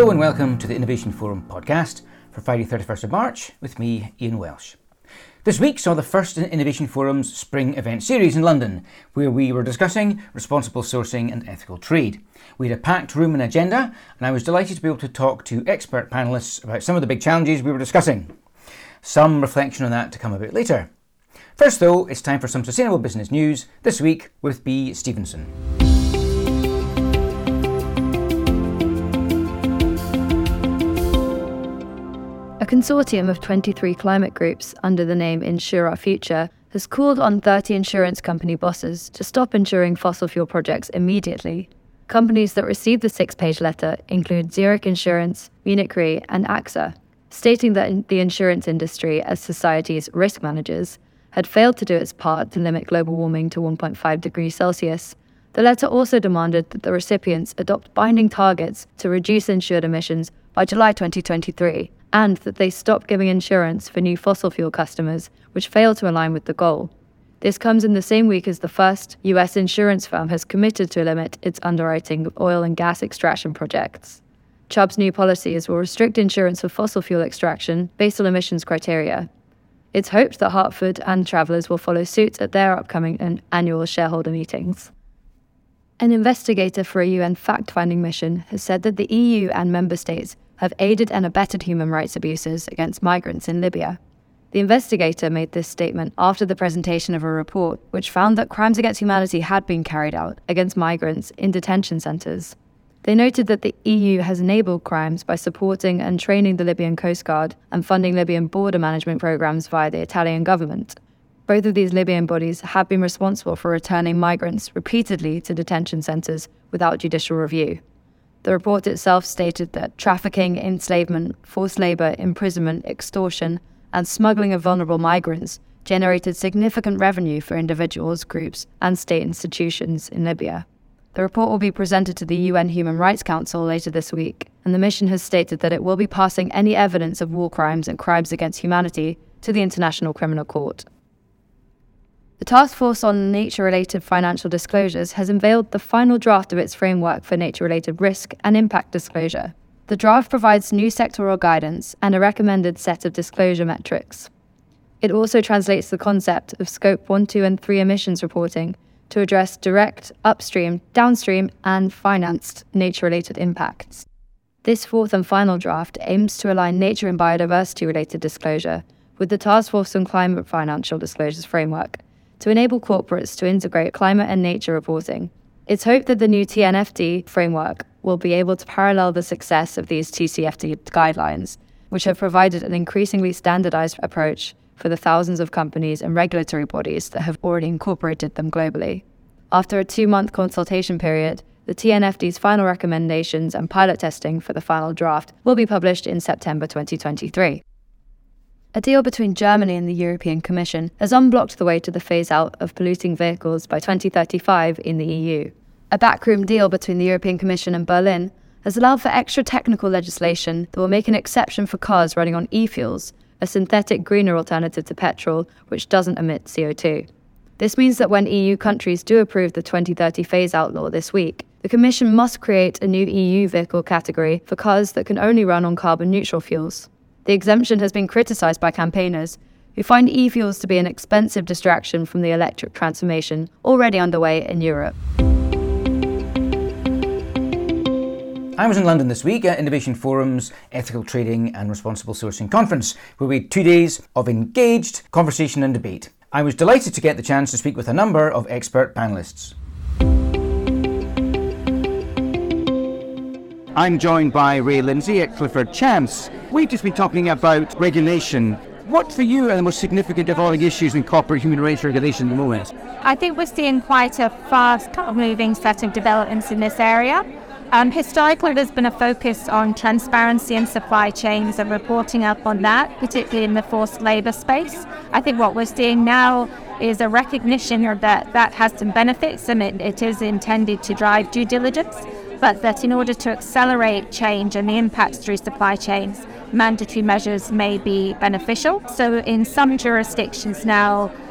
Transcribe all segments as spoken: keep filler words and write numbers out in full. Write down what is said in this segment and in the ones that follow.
Hello and welcome to the Innovation Forum podcast for Friday thirty-first of March with me, Ian Welsh. This week saw the first in Innovation Forum's spring event series in London, where we were discussing responsible sourcing and ethical trade. We had a packed room and agenda, and I was delighted to be able to talk to expert panellists about some of the big challenges we were discussing. Some reflection on that to come a bit later. First though, it's time for some sustainable business news, this week with B. Stevenson. A consortium of twenty-three climate groups under the name Insure Our Future has called on thirty insurance company bosses to stop insuring fossil fuel projects immediately. Companies that received the six-page letter include Zurich Insurance, Munich Re and AXA, stating that the insurance industry, as society's risk managers, had failed to do its part to limit global warming to one point five degrees Celsius. The letter also demanded that the recipients adopt binding targets to reduce insured emissions by July twenty twenty-three, and that they stop giving insurance for new fossil fuel customers which fail to align with the goal. This comes in the same week as the first U S insurance firm has committed to limit its underwriting of oil and gas extraction projects. Chubb's new policies will restrict insurance for fossil fuel extraction based on emissions criteria. It's hoped that Hartford and Travellers will follow suit at their upcoming annual shareholder meetings. An investigator for a U N fact-finding mission has said that the E U and member states have aided and abetted human rights abuses against migrants in Libya. The investigator made this statement after the presentation of a report which found that crimes against humanity had been carried out against migrants in detention centres. They noted that the E U has enabled crimes by supporting and training the Libyan Coast Guard and funding Libyan border management programs via the Italian government. Both of these Libyan bodies have been responsible for returning migrants repeatedly to detention centres without judicial review. The report itself stated that trafficking, enslavement, forced labour, imprisonment, extortion, and smuggling of vulnerable migrants generated significant revenue for individuals, groups, and state institutions in Libya. The report will be presented to the U N Human Rights Council later this week, and the mission has stated that it will be passing any evidence of war crimes and crimes against humanity to the International Criminal Court. The Task Force on Nature-Related Financial Disclosures has unveiled the final draft of its framework for nature-related risk and impact disclosure. The draft provides new sectoral guidance and a recommended set of disclosure metrics. It also translates the concept of Scope one, two and three emissions reporting to address direct, upstream, downstream and financed nature-related impacts. This fourth and final draft aims to align nature and biodiversity-related disclosure with the Task Force on Climate Financial Disclosures framework, to enable corporates to integrate climate and nature reporting. It's hoped that the new T N F D framework will be able to parallel the success of these T C F D guidelines, which have provided an increasingly standardized approach for the thousands of companies and regulatory bodies that have already incorporated them globally. After a two-month consultation period, the T N F D's final recommendations and pilot testing for the final draft will be published in September twenty twenty-three. A deal between Germany and the European Commission has unblocked the way to the phase-out of polluting vehicles by twenty thirty-five in the E U. A backroom deal between the European Commission and Berlin has allowed for extra technical legislation that will make an exception for cars running on e-fuels, a synthetic greener alternative to petrol which doesn't emit C O two. This means that when E U countries do approve the twenty thirty phase-out law this week, the Commission must create a new E U vehicle category for cars that can only run on carbon-neutral fuels. The exemption has been criticised by campaigners, who find e-fuels to be an expensive distraction from the electric transformation already underway in Europe. I was in London this week at Innovation Forum's Ethical Trading and Responsible Sourcing Conference, where we had two days of engaged conversation and debate. I was delighted to get the chance to speak with a number of expert panellists. I'm joined by Ray Lindsay at Clifford Chance. We've just been talking about regulation. What for you are the most significant evolving issues in corporate human rights regulation at the moment? I think we're seeing quite a fast moving set of developments in this area. Um, historically, there's been a focus on transparency in supply chains and reporting up on that, particularly in the forced labour space. I think what we're seeing now is a recognition that that has some benefits and it, it is intended to drive due diligence, but that in order to accelerate change and the impacts through supply chains, mandatory measures may be beneficial. So in some jurisdictions now,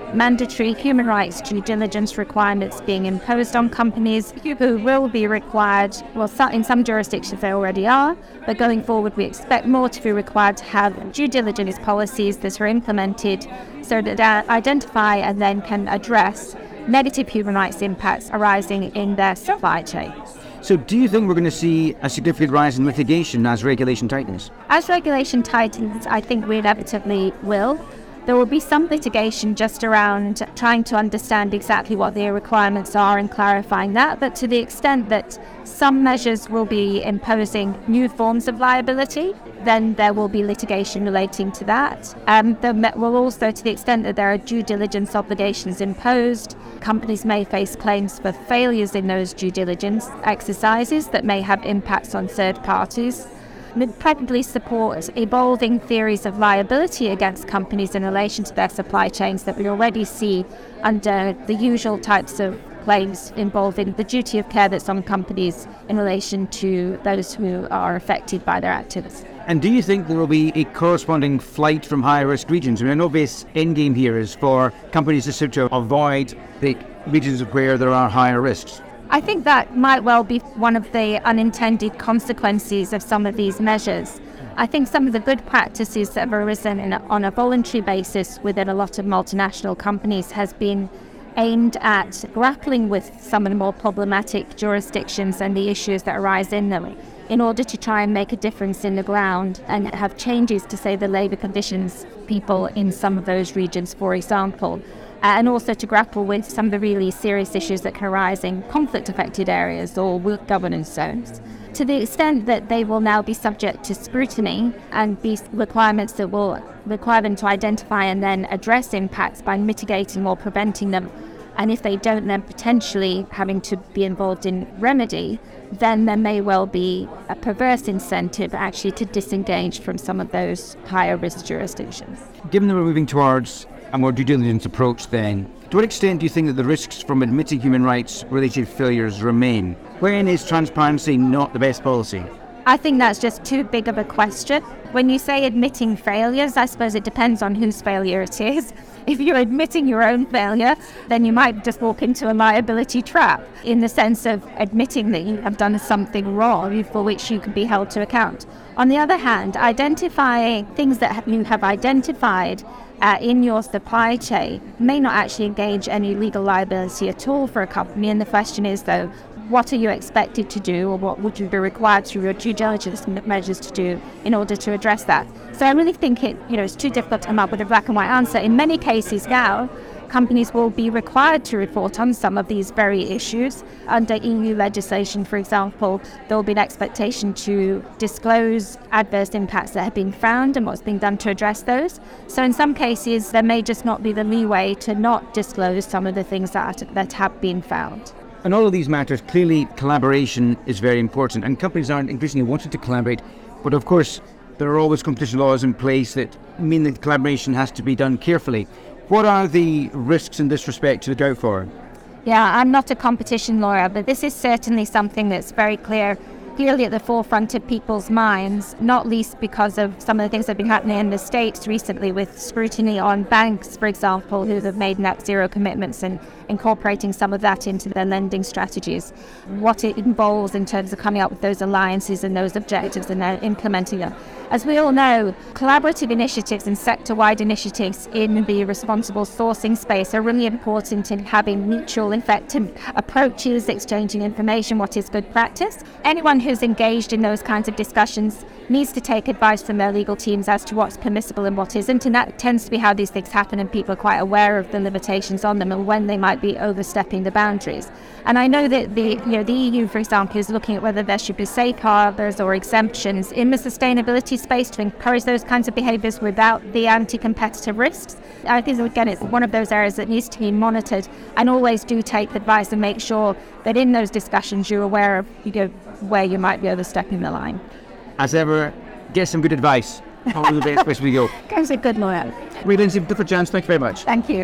mandatory human rights due diligence requirements being imposed on companies who will be required, well, in some jurisdictions they already are, but going forward we expect more to be required to have due diligence policies that are implemented so that they identify and then can address negative human rights impacts arising in their supply chain. So do you think we're going to see a significant rise in litigation as regulation tightens? As regulation tightens, I think we inevitably will. There will be some litigation just around trying to understand exactly what their requirements are and clarifying that, but to the extent that some measures will be imposing new forms of liability, then there will be litigation relating to that. Um, there will also, to the extent that there are due diligence obligations imposed, companies may face claims for failures in those due diligence exercises that may have impacts on third parties. Incredibly support evolving theories of liability against companies in relation to their supply chains that we already see under the usual types of claims involving the duty of care that's on companies in relation to those who are affected by their activities. And do you think there will be a corresponding flight from high-risk regions? I mean, an obvious endgame here is for companies to sort of avoid the regions where there are higher risks. I think that might well be one of the unintended consequences of some of these measures. I think some of the good practices that have arisen in a, on a voluntary basis within a lot of multinational companies has been aimed at grappling with some of the more problematic jurisdictions and the issues that arise in them in order to try and make a difference in the ground and have changes to, say, the labour conditions people in some of those regions, for example. Uh, and also to grapple with some of the really serious issues that can arise in conflict-affected areas or weak governance zones. To the extent that they will now be subject to scrutiny and be requirements that will require them to identify and then address impacts by mitigating or preventing them, and if they don't, then potentially having to be involved in remedy, then there may well be a perverse incentive actually to disengage from some of those higher risk jurisdictions. Given that we're moving towards a more due diligence approach then, to what extent do you think that the risks from admitting human rights related failures remain? When is transparency not the best policy? I think that's just too big of a question. When you say admitting failures, I suppose it depends on whose failure it is. If you're admitting your own failure, then you might just walk into a liability trap in the sense of admitting that you have done something wrong for which you can be held to account. On the other hand, identifying things that you have identified uh, in your supply chain may not actually engage any legal liability at all for a company. And the question is, though, what are you expected to do, or what would you be required through your due diligence measures to do in order to address that? So I really think it, you know, it's too difficult to come up with a black and white answer. In many cases now, companies will be required to report on some of these very issues. Under E U legislation, for example, there will be an expectation to disclose adverse impacts that have been found and what's being done to address those. So in some cases, there may just not be the leeway to not disclose some of the things that, that have been found. In all of these matters, clearly collaboration is very important, and companies aren't increasingly wanting to collaborate, but of course there are always competition laws in place that mean that collaboration has to be done carefully. What are the risks in this respect to look out for? Yeah, I'm not a competition lawyer, but this is certainly something that's very clear, clearly at the forefront of people's minds, not least because of some of the things that have been happening in the States recently with scrutiny on banks, for example, who have made net zero commitments and incorporating some of that into their lending strategies. What it involves in terms of coming up with those alliances and those objectives and then implementing them. As we all know, collaborative initiatives and sector-wide initiatives in the responsible sourcing space are really important in having mutual effective approaches, exchanging information, what is good practice. Anyone who's engaged in those kinds of discussions needs to take advice from their legal teams as to what's permissible and what isn't, and that tends to be how these things happen, and people are quite aware of the limitations on them and when they might be overstepping the boundaries. And I know that the you know the E U, for example, is looking at whether there should be safe harbors or exemptions in the sustainability space to encourage those kinds of behaviours without the anti-competitive risks. I think, again, it's one of those areas that needs to be monitored, and always do take advice and make sure that in those discussions you're aware of you know, where you might be overstepping the line. As ever, get some good advice. Probably the best place we go. Go's a good lawyer. Ray Lindsay, different chance. Thank you very much. Thank you.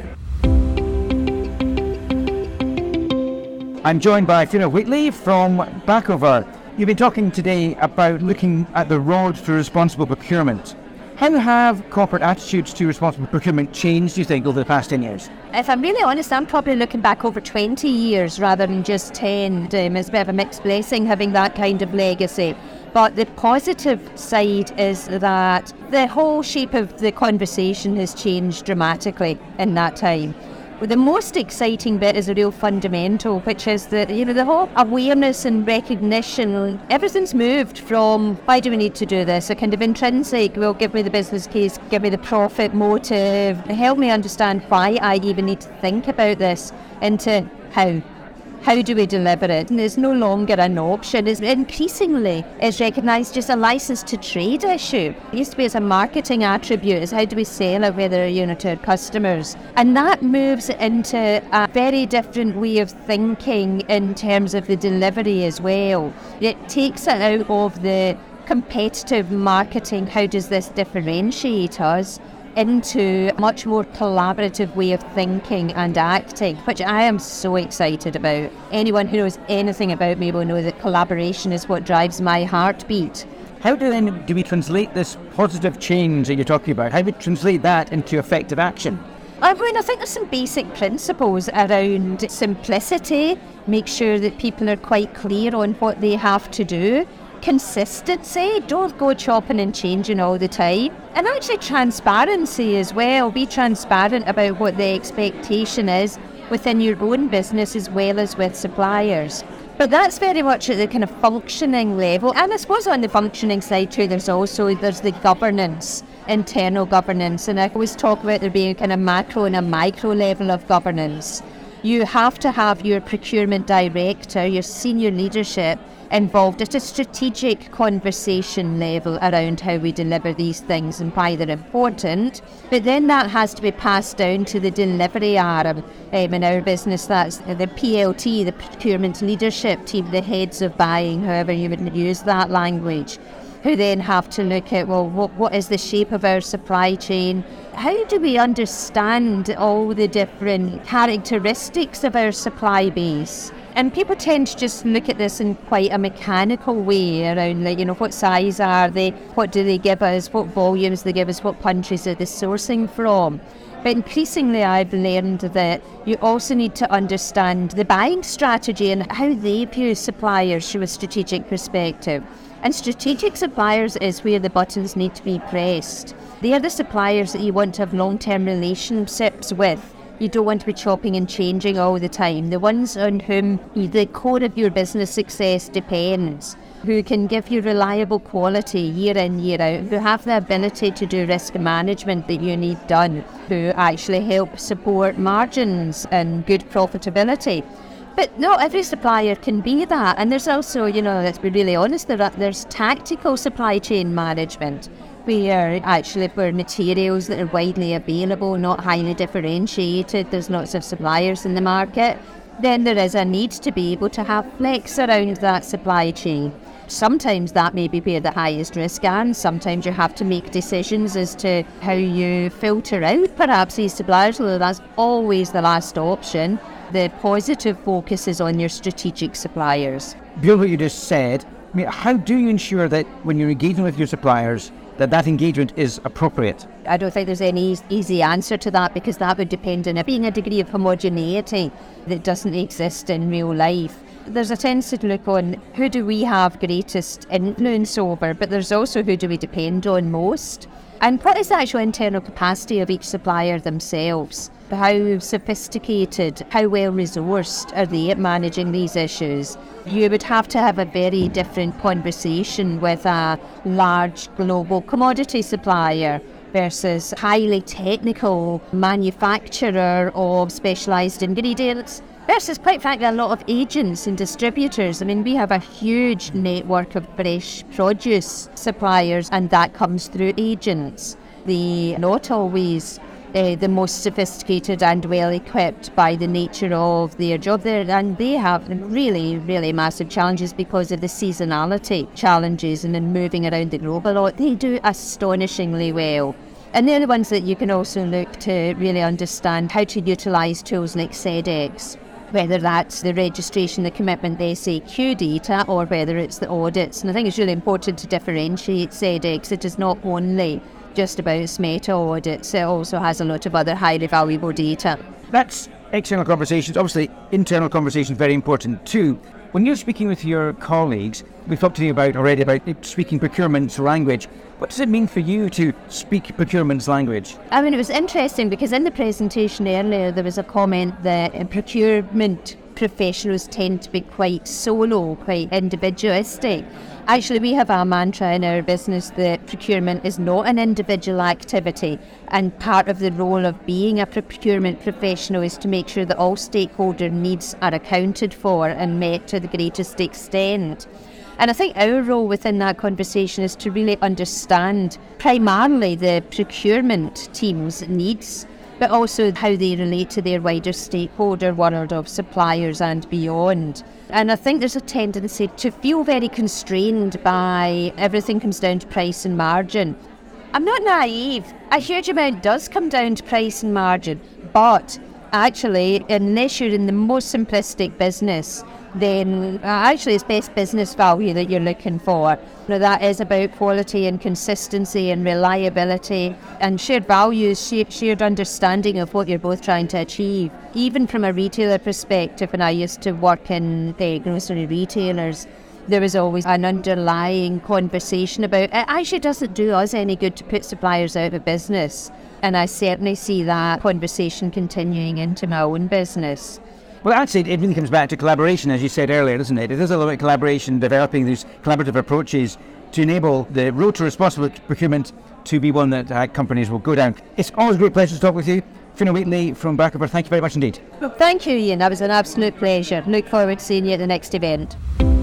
I'm joined by Fiona Whitley from Bacover. You've been talking today about looking at the road to responsible procurement. How have corporate attitudes to responsible procurement changed, do you think, over the past ten years? If I'm really honest, I'm probably looking back over twenty years rather than just ten. Um, it's a bit of a mixed blessing having that kind of legacy. But the positive side is that the whole shape of the conversation has changed dramatically in that time. Well, the most exciting bit is a real fundamental, which is that, you know, the whole awareness and recognition, everything's moved from why do we need to do this, a kind of intrinsic, well, give me the business case, give me the profit motive, help me understand why I even need to think about this, into how. How do we deliver it? And it's no longer an option. It's increasingly it's recognised as a licence to trade issue. It used to be as a marketing attribute, is how do we sell it, whether, you know, to our customers. And that moves into a very different way of thinking in terms of the delivery as well. It takes it out of the competitive marketing, how does this differentiate us, into a much more collaborative way of thinking and acting, which I am so excited about. Anyone who knows anything about me will know that collaboration is what drives my heartbeat. How do then do we translate this positive change that you're talking about? How do we translate that into effective action? I mean, I think there's some basic principles around simplicity, make sure that people are quite clear on what they have to do. Consistency, don't go chopping and changing all the time. And actually transparency as well, be transparent about what the expectation is within your own business as well as with suppliers. But that's very much at the kind of functioning level. And I suppose on the functioning side too, there's also there's the governance, internal governance. And I always talk about there being a kind of macro and a micro level of governance. You have to have your procurement director, your senior leadership involved at a strategic conversation level around how we deliver these things and why they're important. But then that has to be passed down to the delivery arm. Um, in our business, that's the P L T, the procurement leadership team, the heads of buying, however you would use that language, who then have to look at, well, what, what is the shape of our supply chain? How do we understand all the different characteristics of our supply base? And people tend to just look at this in quite a mechanical way around, like, you know, what size are they? What do they give us? What volumes they give us? What countries are they sourcing from? But increasingly I've learned that you also need to understand the buying strategy and how they view suppliers from a strategic perspective. And strategic suppliers is where the buttons need to be pressed. They are the suppliers that you want to have long-term relationships with. You don't want to be chopping and changing all the time. The ones on whom the core of your business success depends, who can give you reliable quality year in, year out, who have the ability to do risk management that you need done, who actually help support margins and good profitability. But not every supplier can be that. And there's also, you know, let's be really honest, there are, there's tactical supply chain management, where actually for materials that are widely available, not highly differentiated, there's lots of suppliers in the market, then there is a need to be able to have flex around that supply chain. Sometimes that may be where the highest risk are, and sometimes you have to make decisions as to how you filter out perhaps these suppliers, although that's always the last option. The positive focus is on your strategic suppliers. Beyond what you just said, I mean, how do you ensure that when you're engaging with your suppliers, that that engagement is appropriate? I don't think there's any easy answer to that, because that would depend on it being a degree of homogeneity that doesn't exist in real life. There's a tendency to look on who do we have greatest influence over, but there's also who do we depend on most. And what is the actual internal capacity of each supplier themselves? How sophisticated, how well resourced are they at managing these issues? You would have to have a very different conversation with a large global commodity supplier versus highly technical manufacturer of specialised ingredients versus, quite frankly, a lot of agents and distributors. I mean, we have a huge network of fresh produce suppliers, and that comes through agents. They're not always uh, the most sophisticated and well equipped by the nature of their job there, and they have really, really massive challenges because of the seasonality challenges and then moving around the globe a lot. They do astonishingly well. And they're the ones that you can also look to really understand how to utilise tools like SEDEX, whether that's the registration, the commitment, the S A Q data, or whether it's the audits. And I think it's really important to differentiate SEDEX. It is not only just about SMETA audits. It also has a lot of other highly valuable data. That's external conversations. Obviously, internal conversations very important too. When you're speaking with your colleagues, we've talked to you about already about speaking procurement's language. What does it mean for you to speak procurement's language? I mean, it was interesting because in the presentation earlier, there was a comment that procurement professionals tend to be quite solo, quite individualistic. Actually, we have our mantra in our business that procurement is not an individual activity, and part of the role of being a procurement professional is to make sure that all stakeholder needs are accounted for and met to the greatest extent. And I think our role within that conversation is to really understand primarily the procurement team's needs, but also how they relate to their wider stakeholder world of suppliers and beyond. And I think there's a tendency to feel very constrained by everything comes down to price and margin. I'm not naive. A huge amount does come down to price and margin, but actually, unless you're in the most simplistic business, then actually it's best business value that you're looking for. Now, that is about quality and consistency and reliability and shared values, shared understanding of what you're both trying to achieve. Even from a retailer perspective, when I used to work in the grocery retailers, there was always an underlying conversation about it actually doesn't do us any good to put suppliers out of business. And I certainly see that conversation continuing into my own business. Well, actually, it really comes back to collaboration, as you said earlier, doesn't it? It is a little bit collaboration, developing these collaborative approaches to enable the road to responsible procurement to be one that uh, companies will go down. It's always a great pleasure to talk with you. Fiona Wheatley from Barkerver, thank you very much indeed. Well, thank you, Ian. That was an absolute pleasure. Look forward to seeing you at the next event.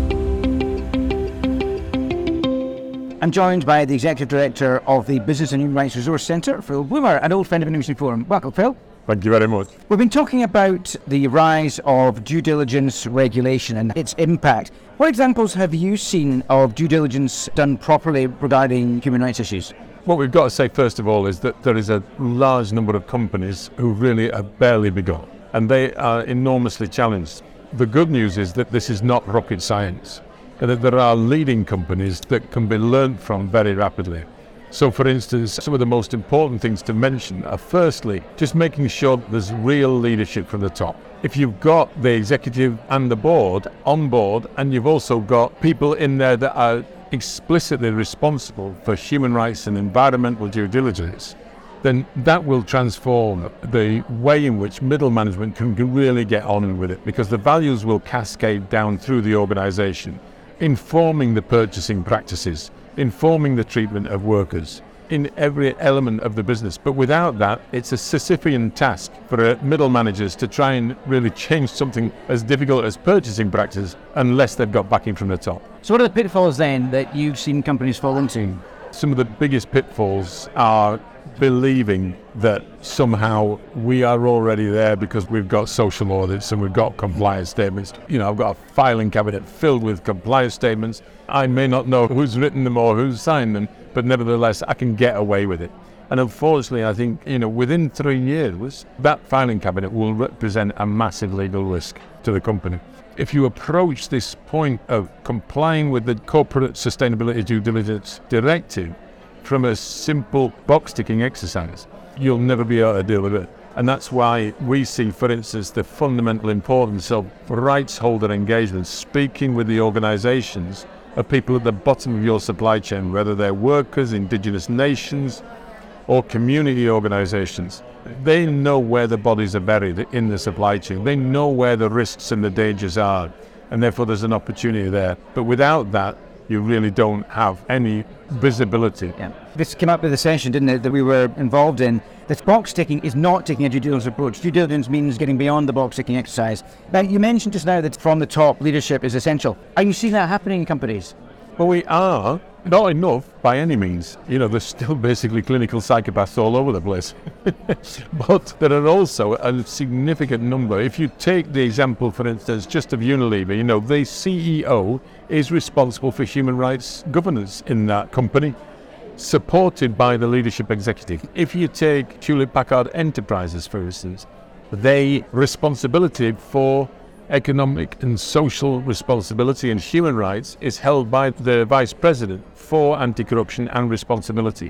I'm joined by the Executive Director of the Business and Human Rights Resource Centre, Phil Bloomer, an old friend of Innovation Forum. Welcome, Phil. Thank you very much. We've been talking about the rise of due diligence regulation and its impact. What examples have you seen of due diligence done properly regarding human rights issues? What we've got to say first of all is that there is a large number of companies who really have barely begun, and they are enormously challenged. The good news is that this is not rocket science, and that there are leading companies that can be learned from very rapidly. So, for instance, some of the most important things to mention are firstly, just making sure there's real leadership from the top. If you've got the executive and the board on board, and you've also got people in there that are explicitly responsible for human rights and environmental due diligence, then that will transform the way in which middle management can really get on with it, because the values will cascade down through the organisation, informing the purchasing practices, informing the treatment of workers in every element of the business. But without that, it's a Sisyphean task for middle managers to try and really change something as difficult as purchasing practices unless they've got backing from the top. So what are the pitfalls then that you've seen companies fall into? Some of the biggest pitfalls are believing that somehow we are already there because we've got social audits and we've got compliance statements. You know, I've got a filing cabinet filled with compliance statements. I may not know who's written them or who's signed them, but nevertheless, I can get away with it. And unfortunately, I think, you know, within three years, that filing cabinet will represent a massive legal risk to the company. If you approach this point of complying with the Corporate Sustainability Due Diligence Directive from a simple box-ticking exercise, you'll never be able to deal with it. And that's why we see, for instance, the fundamental importance of rights holder engagement, speaking with the organisations of people at the bottom of your supply chain, whether they're workers, indigenous nations, or community organisations. They know where the bodies are buried in the supply chain. They know where the risks and the dangers are, and therefore there's an opportunity there. But without that, you really don't have any visibility. Yeah. This came up with a session, didn't it, that we were involved in. This box ticking is not taking a due diligence approach. Due diligence means getting beyond the box ticking exercise. Now, you mentioned just now that from the top, leadership is essential. Are you seeing that happening in companies? Well, we are. Not enough by any means. You know, there's still basically clinical psychopaths all over the place. But there are also a significant number. If you take the example, for instance, just of Unilever, you know, the C E O is responsible for human rights governance in that company, supported by the leadership executive. If you take Hewlett Packard Enterprises, for instance, they responsibility for economic and social responsibility and human rights is held by the Vice President for anti-corruption and responsibility.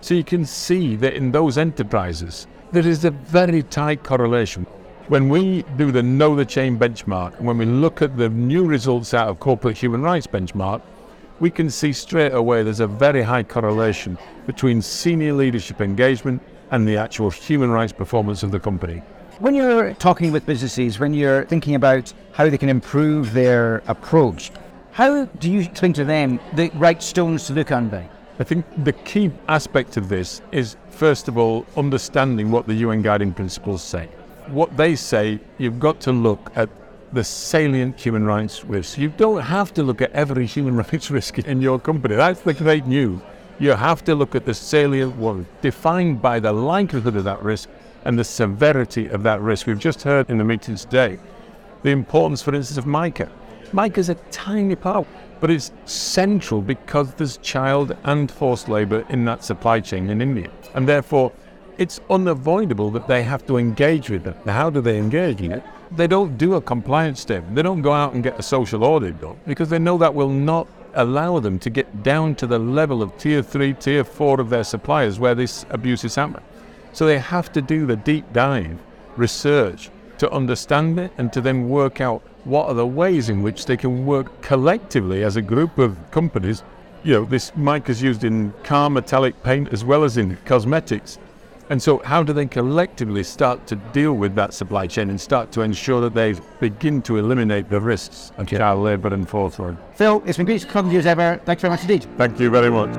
So you can see that in those enterprises, there is a very tight correlation. When we do the Know the Chain benchmark, and when we look at the new results out of Corporate Human Rights benchmark, we can see straight away there's a very high correlation between senior leadership engagement and the actual human rights performance of the company. When you're talking with businesses, when you're thinking about how they can improve their approach, how do you explain to them the right stones to look under? I think the key aspect of this is, first of all, understanding what the U N Guiding Principles say. What they say, you've got to look at the salient human rights risks. You don't have to look at every human rights risk in your company. That's the great news. You have to look at the salient one, defined by the likelihood of that risk and the severity of that risk. We've just heard in the meeting today the importance, for instance, of mica. Mica is a tiny part, but it's central because there's child and forced labour in that supply chain in India. And therefore, it's unavoidable that they have to engage with it. Now, how do they engage in it? They don't do a compliance statement. They don't go out and get a social audit done because they know that will not allow them to get down to the level of tier three, tier four of their suppliers where this abuse is happening. So they have to do the deep dive research to understand it and to then work out what are the ways in which they can work collectively as a group of companies. You know, this mica is used in car metallic paint as well as in cosmetics. And so how do they collectively start to deal with that supply chain and start to ensure that they begin to eliminate the risks of child labour and forced labor? Phil, it's been great to come to you as ever. Thanks very much indeed. Thank you very much.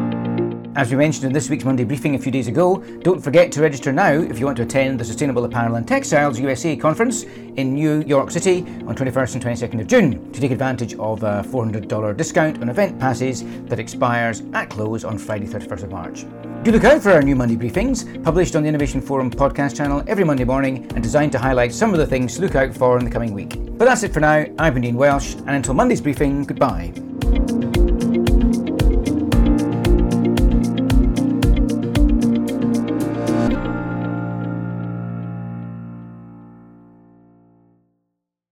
As we mentioned in this week's Monday briefing a few days ago, don't forget to register now if you want to attend the Sustainable Apparel and Textiles U S A conference in New York City on twenty-first and twenty-second of June to take advantage of a four hundred dollars discount on event passes that expires at close on Friday thirty-first of March. Do look out for our new Monday briefings, published on the Innovation Forum podcast channel every Monday morning and designed to highlight some of the things to look out for in the coming week. But that's it for now. I've been Ian Welsh, and until Monday's briefing, goodbye.